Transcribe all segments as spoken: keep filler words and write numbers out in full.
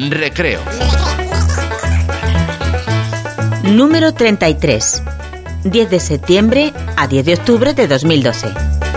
Recreo. Número treinta y tres. diez de septiembre a diez de octubre de dos mil doce.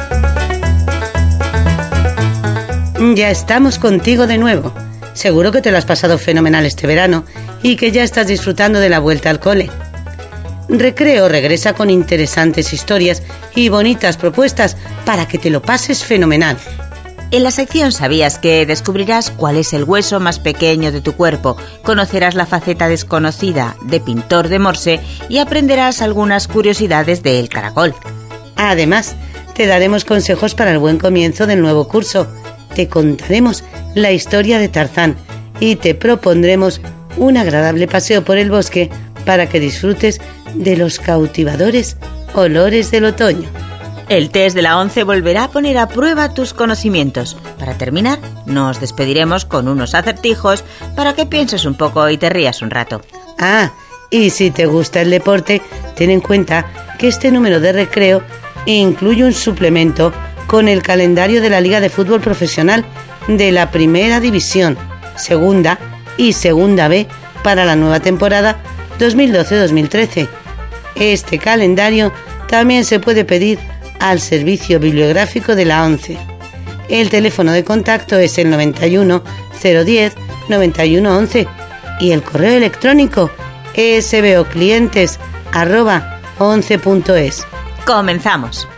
Ya estamos contigo de nuevo. Seguro que te lo has pasado fenomenal este verano y que ya estás disfrutando de la vuelta al cole. Recreo regresa con interesantes historias y bonitas propuestas para que te lo pases fenomenal. En la sección ¿Sabías que? Descubrirás cuál es el hueso más pequeño de tu cuerpo, conocerás la faceta desconocida de pintor de Morse y aprenderás algunas curiosidades del caracol. Además, te daremos consejos para el buen comienzo del nuevo curso. Te contaremos la historia de Tarzán y te propondremos un agradable paseo por el bosque para que disfrutes de los cautivadores olores del otoño. El test de la once volverá a poner a prueba tus conocimientos. Para terminar, nos despediremos con unos acertijos para que pienses un poco y te rías un rato. Ah, y si te gusta el deporte, ten en cuenta que este número de recreo incluye un suplemento con el calendario de la Liga de Fútbol Profesional de la Primera División, Segunda y Segunda B para la nueva temporada dos mil doce dos mil trece. Este calendario también se puede pedir al servicio bibliográfico de la ONCE. El teléfono de contacto es el noventa y uno, cero diez, noventa y uno once y el correo electrónico sboclientes arroba once punto es. ¡Comenzamos!